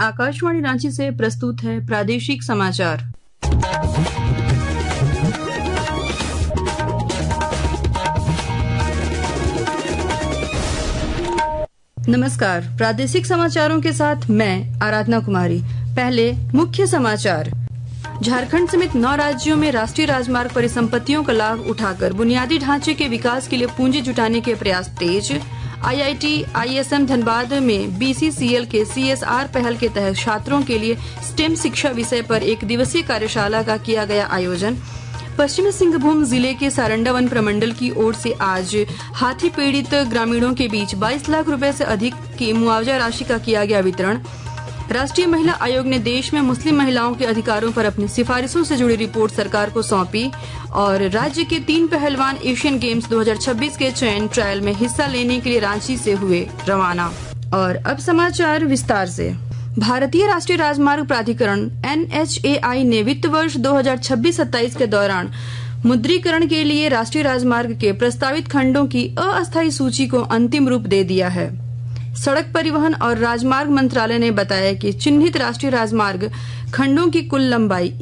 आकाशवाणी रांची से प्रस्तुत है प्रादेशिक समाचार। नमस्कार, प्रादेशिक समाचारों के साथ मैं आराधना कुमारी। पहले मुख्य समाचार। झारखंड समेत 9 राज्यों में राष्ट्रीय राजमार्ग परिसंपत्तियों का लाभ उठाकर बुनियादी ढांचे के विकास के लिए पूंजी जुटाने के प्रयास तेज। IIT ISM धनबाद में BCCL के CSR पहल के तहत छात्रों के लिए स्टेम शिक्षा विषय पर 1 दिवसीय कार्यशाला का किया गया आयोजन। पश्चिमी सिंहभूम जिले के सारंडा वन प्रमंडल की ओर से आज हाथी पीड़ित ग्रामीणों के बीच 22 लाख रुपए से अधिक की मुआवजा राशि का किया गया वितरण। राष्ट्रीय महिला आयोग ने देश में मुस्लिम महिलाओं के अधिकारों पर अपनी सिफारिशों से जुड़ी रिपोर्ट सरकार को सौंपी। और राज्य के 3 पहलवान एशियन गेम्स 2026 के चयन ट्रायल में हिस्सा लेने के लिए रांची से हुए रवाना। और अब समाचार विस्तार से। भारतीय राष्ट्रीय राजमार्ग प्राधिकरण NHAI ने वित्त वर्ष 2026-27 के दौरान मुद्रीकरण के लिए राष्ट्रीय राजमार्ग के प्रस्तावित खंडों की अस्थायी सूची को अंतिम रूप दे दिया है। सड़क परिवहन और राजमार्ग मंत्रालय ने बताया कि चिन्हित राष्ट्रीय राजमार्ग खंडों की कुल लंबाई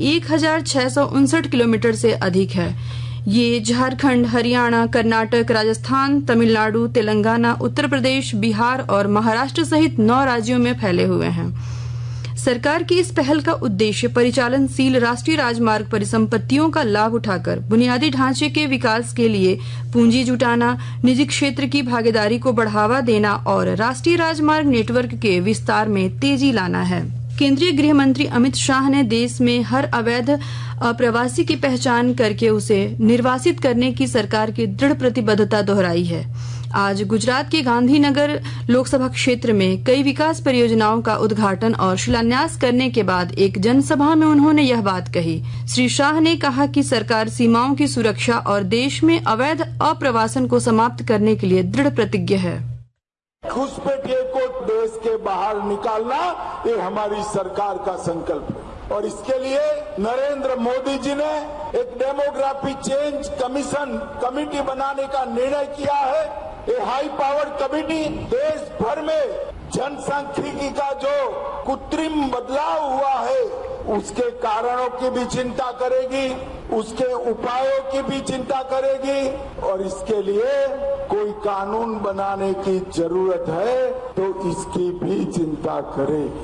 1659 किलोमीटर से अधिक है। ये झारखंड, हरियाणा, कर्नाटक, राजस्थान, तमिलनाडु, तेलंगाना, उत्तर प्रदेश, बिहार और महाराष्ट्र सहित 9 राज्यों में फैले हुए हैं। सरकार की इस पहल का उद्देश्य परिचालनशील राष्ट्रीय राजमार्ग परिसंपत्तियों का लाभ उठाकर बुनियादी ढांचे के विकास के लिए पूंजी जुटाना, निजी क्षेत्र की भागीदारी को बढ़ावा देना और राष्ट्रीय राजमार्ग नेटवर्क के विस्तार में तेजी लाना है। केंद्रीय गृह मंत्री अमित शाह ने देश में हर अवैध अप्रवासी की पहचान करके उसे निर्वासित करने की सरकार की दृढ़ प्रतिबद्धता दोहराई है। आज गुजरात के गांधीनगर लोकसभा क्षेत्र में कई विकास परियोजनाओं का उद्घाटन और शिलान्यास करने के बाद एक जनसभा में उन्होंने यह बात कही। श्री शाह ने कहा कि सरकार सीमाओं की सुरक्षा और देश में अवैध अप्रवासन को समाप्त करने के लिए दृढ़ प्रतिज्ञ है। घुसपैठियों को देश के बाहर निकालना ये हमारी सरकार का संकल्प है और इसके लिए नरेंद्र मोदी जी ने एक डेमोग्राफी चेंज कमिटी बनाने का निर्णय किया है। ये हाई पावर्ड कमिटी देश भर में जनसांख्यिकी का जो कृत्रिम बदलाव हुआ है उसके कारणों की भी चिंता करेगी, उसके उपायों की भी चिंता करेगी और इसके लिए कोई कानून बनाने की जरूरत है तो इसकी भी चिंता करेगी।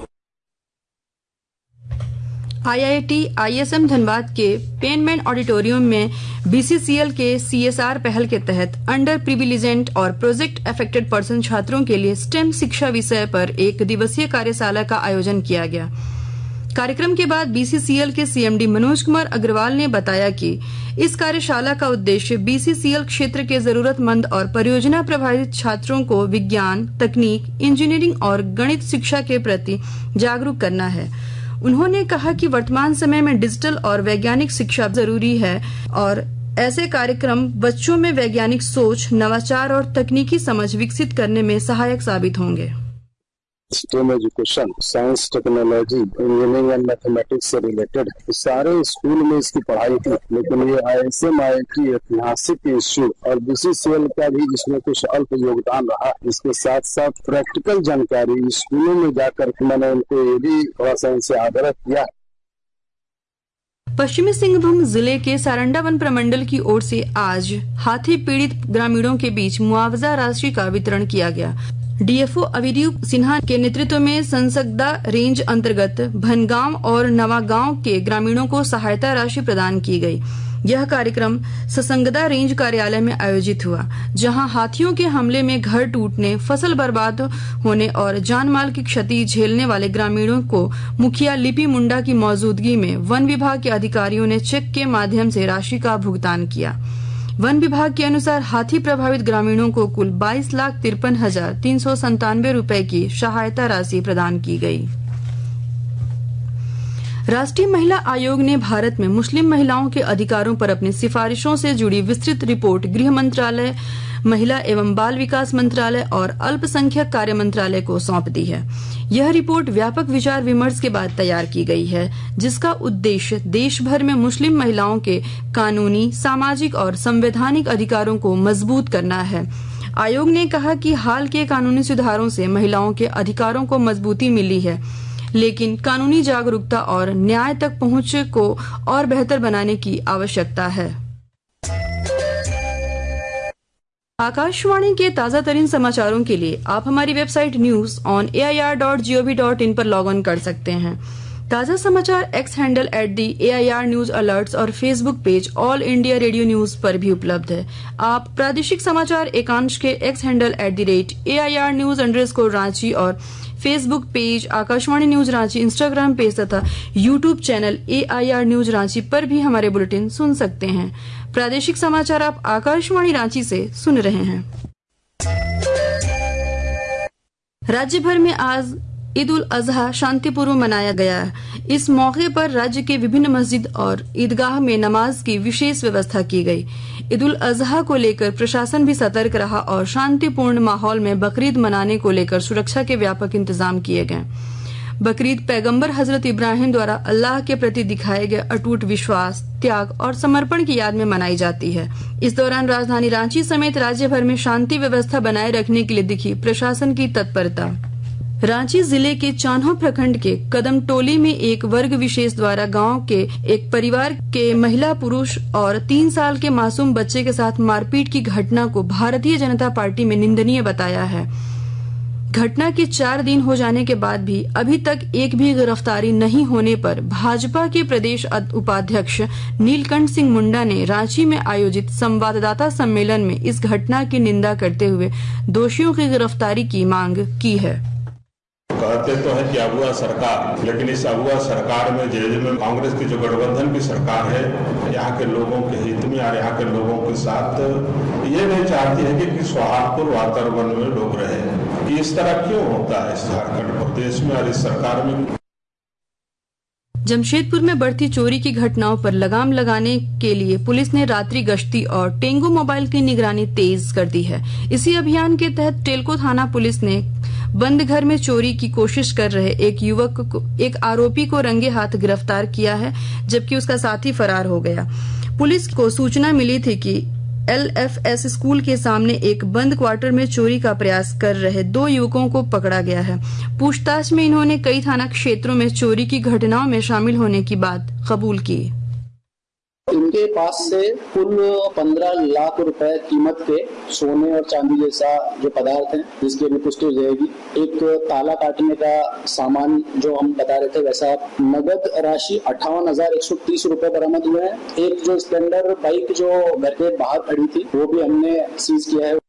IIT ISM धनबाद के पेनमैन ऑडिटोरियम में BCCL के CSR पहल के तहत अंडर प्रिविलेजेंट और प्रोजेक्ट अफेक्टेड पर्सन छात्रों के लिए स्टेम शिक्षा विषय पर 1 दिवसीय कार्यशाला का आयोजन किया गया। कार्यक्रम के बाद BCCL के CMD मनोज कुमार अग्रवाल ने बताया कि इस कार्यशाला का उद्देश्य BCCL क्षेत्र के जरूरतमंद और परियोजना प्रभावित छात्रों को विज्ञान, तकनीक, इंजीनियरिंग और गणित शिक्षा के प्रति जागरूक करना है। उन्होंने कहा कि वर्तमान समय में डिजिटल और वैज्ञानिक शिक्षा जरूरी है और ऐसे कार्यक्रम बच्चों में वैज्ञानिक सोच, नवाचार और तकनीकी समझ विकसित करने में सहायक साबित होंगे। Stem education, science, technology, engineering and mathematics से रिलेटेड सारे स्कूल में इसकी पढ़ाई थी, लेकिन ये ISM IIT ऐतिहासिक इश्यू और BCCL का भी इसमें कुछ अल्प योगदान रहा। इसके साथ साथ प्रैक्टिकल जानकारी स्कूलों में जाकर मैंने उनको ये भी थोड़ा सा इनसे आग्रह किया। पश्चिमी सिंहभूम जिले के सारंडा वन प्रमंडल की ओर से आज हाथी पीड़ित ग्रामीणों के बीच मुआवजा राशि का वितरण किया गया। DFO अविदीप सिन्हा के नेतृत्व में संसगदा रेंज अंतर्गत भनगांव और नवागांव के ग्रामीणों को सहायता राशि प्रदान की गई। यह कार्यक्रम ससंगदा रेंज कार्यालय में आयोजित हुआ, जहां हाथियों के हमले में घर टूटने, फसल बर्बाद होने और जान माल की क्षति झेलने वाले ग्रामीणों को मुखिया लिपि मुंडा की मौजूदगी में वन विभाग के अधिकारियों ने चेक के माध्यम से राशि का भुगतान किया। वन विभाग के अनुसार हाथी प्रभावित ग्रामीणों को कुल 22,53,397 रुपए की सहायता राशि प्रदान की गई। राष्ट्रीय महिला आयोग ने भारत में मुस्लिम महिलाओं के अधिकारों पर अपनी सिफारिशों से जुड़ी विस्तृत रिपोर्ट गृह मंत्रालय, महिला एवं बाल विकास मंत्रालय और अल्पसंख्यक कार्य मंत्रालय को सौंप दी है। यह रिपोर्ट व्यापक विचार विमर्श के बाद तैयार की गई है, जिसका उद्देश्य देश भर में मुस्लिम महिलाओं के कानूनी, सामाजिक और संवैधानिक अधिकारों को मजबूत करना है। आयोग ने कहा कि हाल के कानूनी सुधारों से महिलाओं के अधिकारों को मजबूती मिली है, लेकिन कानूनी जागरूकता और न्याय तक पहुंच को और बेहतर बनाने की आवश्यकता है। आकाशवाणी के ताजा तरीन समाचारों के लिए आप हमारी वेबसाइट news.air.gov.in पर लॉग ऑन कर सकते हैं। ताजा समाचार X handle @AIR news alerts और Facebook page All India Radio News पर भी उपलब्ध है। आप प्रादेशिक समाचार एकांश के X handle @AIR news_ Ranchi और Facebook page Akashvani news Ranchi, Instagram page तथा YouTube channel AIR news Ranchi पर भी हमारे बुलेटिन सुन सकते हैं। प्रादेशिक समाचार आप आकाशवाणी रांची से सुन रहे हैं। राज्य भर में आज ईद उल अजहा शांतिपूर्व मनाया गया। इस मौके पर राज्य के विभिन्न मस्जिद और ईदगाह में नमाज की विशेष व्यवस्था की गई। ईद उल अजहा को लेकर प्रशासन भी सतर्क रहा और शांतिपूर्ण माहौल में बकरीद मनाने को लेकर सुरक्षा के व्यापक इंतजाम किए गए। बकरीद पैगंबर हजरत इब्राहिम द्वारा अल्लाह के प्रति दिखाए गए अटूट विश्वास, त्याग और समर्पण की याद में मनाई जाती है। इस दौरान राजधानी रांची समेत राज्य भर में शांति व्यवस्था बनाए रखने के लिए दिखी प्रशासन की तत्परता। रांची जिले के चान्हो प्रखंड के कदम टोली में एक वर्ग विशेष द्वारा गांव के एक परिवार के महिला, पुरुष और 3 साल के मासूम बच्चे के साथ मारपीट की घटना को भारतीय जनता पार्टी में निंदनीय बताया है। घटना के 4 दिन हो जाने के बाद भी अभी तक एक भी गिरफ्तारी नहीं होने पर भाजपा के प्रदेश उपाध्यक्ष नीलकंठ सिंह मुंडा ने रांची में आयोजित संवाददाता सम्मेलन में इस घटना की निंदा करते हुए दोषियों की गिरफ्तारी की मांग की है। कहते तो है कि अगुआ सरकार, लेकिन इस अगुआ सरकार में में कांग्रेस की जो गठबंधन की सरकार है, यहाँ के लोगों के हित में और यहाँ के लोगों के साथ ये नहीं चाहती है कि सौहार्दपूर्ण वातावरण में लोग रहे। कि इस तरह क्यों होता है इस झारखंड प्रदेश में और इस सरकार में। जमशेदपुर में बढ़ती चोरी की घटनाओं पर लगाम लगाने के लिए पुलिस ने रात्रि गश्ती और टेंगो मोबाइल की निगरानी तेज कर दी है। इसी अभियान के तहत टेल्को थाना पुलिस ने बंद घर में चोरी की कोशिश कर रहे एक आरोपी को रंगे हाथ गिरफ्तार किया है, जबकि उसका साथी फरार हो गया। पुलिस को सूचना मिली थी कि LFS स्कूल के सामने एक बंद क्वार्टर में चोरी का प्रयास कर रहे 2 युवकों को पकड़ा गया है। पूछताछ में इन्होंने कई थाना क्षेत्रों में चोरी की घटनाओं में शामिल होने की बात कबूल की। इनके पास से कुल 15 लाख रुपए कीमत के सोने और चांदी जैसा जो पदार्थ हैं, जिसकी अभी पुष्टि हो जाएगी। एक ताला काटने का सामान जो हम बता रहे थे वैसा, नगद राशि 58,130 रुपए बरामद हुए हैं। एक जो स्प्लेंडर बाइक जो घर के बाहर खड़ी थी वो भी हमने सीज किया है।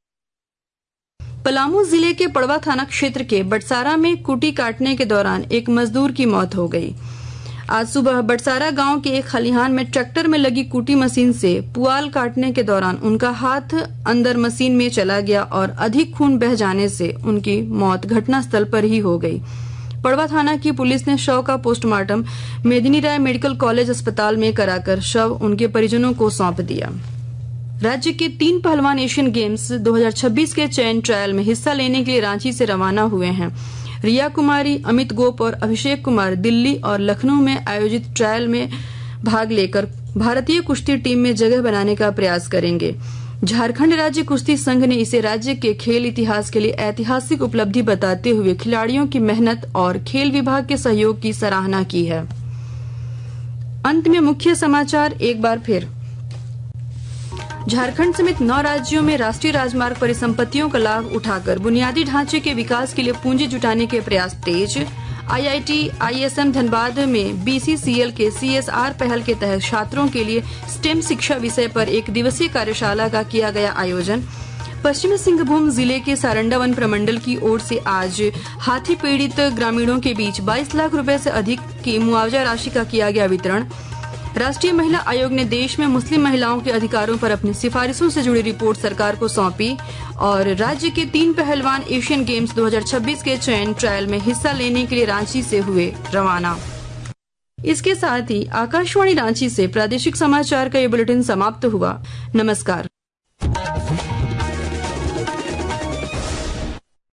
पलामू जिले के पड़वा थाना क्षेत्र के बटसारा में कुटी काटने के दौरान एक मजदूर की मौत हो गई। आज सुबह बटसारा गांव के एक खलिहान में ट्रैक्टर में लगी कुटी मशीन से पुआल काटने के दौरान उनका हाथ अंदर मशीन में चला गया और अधिक खून बह जाने से उनकी मौत घटनास्थल पर ही हो गई। पड़वा थाना की पुलिस ने शव का पोस्टमार्टम मेदिनी राय मेडिकल कॉलेज अस्पताल में कराकर शव उनके परिजनों को सौंप दिया। राज्य के 3 पहलवान एशियन गेम्स 2026 के चयन ट्रायल में हिस्सा लेने के लिए रांची से रवाना हुए हैं। रिया कुमारी, अमित गोप और अभिषेक कुमार दिल्ली और लखनऊ में आयोजित ट्रायल में भाग लेकर भारतीय कुश्ती टीम में जगह बनाने का प्रयास करेंगे। झारखंड राज्य कुश्ती संघ ने इसे राज्य के खेल इतिहास के लिए ऐतिहासिक उपलब्धि बताते हुए खिलाड़ियों की मेहनत और खेल विभाग के सहयोग की सराहना की है। अंत में मुख्य समाचार एक बार फिर। झारखंड समेत 9 राज्यों में राष्ट्रीय राजमार्ग परिसंपत्तियों का लाभ उठाकर बुनियादी ढांचे के विकास के लिए पूंजी जुटाने के प्रयास तेज। IIT ISM धनबाद में BCCL के CSR पहल के तहत छात्रों के लिए स्टेम शिक्षा विषय पर 1 दिवसीय कार्यशाला का किया गया आयोजन। पश्चिमी सिंहभूम जिले के सारंडा वन प्रमंडल की ओर से आज हाथी पीड़ित ग्रामीणों के बीच 22 लाख रुपए से अधिक की मुआवजा राशि का किया गया वितरण। राष्ट्रीय महिला आयोग ने देश में मुस्लिम महिलाओं के अधिकारों पर अपनी सिफारिशों से जुड़ी रिपोर्ट सरकार को सौंपी। और राज्य के 3 पहलवान एशियन गेम्स 2026 के चयन ट्रायल में हिस्सा लेने के लिए रांची से हुए रवाना। इसके साथ ही आकाशवाणी रांची से प्रादेशिक समाचार का ये बुलेटिन समाप्त हुआ। नमस्कार।